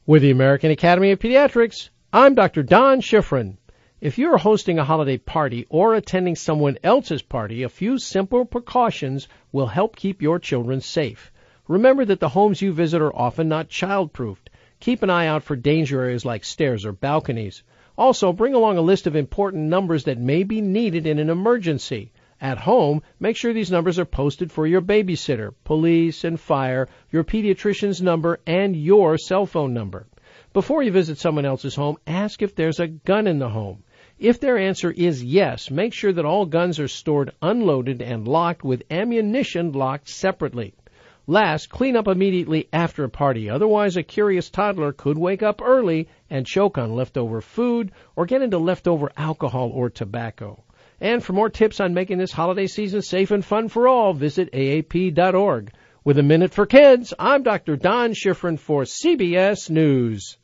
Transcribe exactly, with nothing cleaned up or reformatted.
With the American Academy of Pediatrics, I'm Doctor Don Schifrin. If you're hosting a holiday party or attending someone else's party, a few simple precautions will help keep your children safe. Remember that the homes you visit are often not child-proofed. Keep an eye out for danger areas like stairs or balconies. Also, bring along a list of important numbers that may be needed in an emergency. At home, make sure these numbers are posted for your babysitter, police, and fire, your pediatrician's number, and your cell phone number. Before you visit someone else's home, ask if there's a gun in the home. If their answer is yes, make sure that all guns are stored unloaded and locked with ammunition locked separately. Last, clean up immediately after a party. Otherwise, a curious toddler could wake up early and choke on leftover food or get into leftover alcohol or tobacco. And for more tips on making this holiday season safe and fun for all, visit A A P dot org. With a Minute for Kids, I'm Doctor Don Schifrin for C B S News.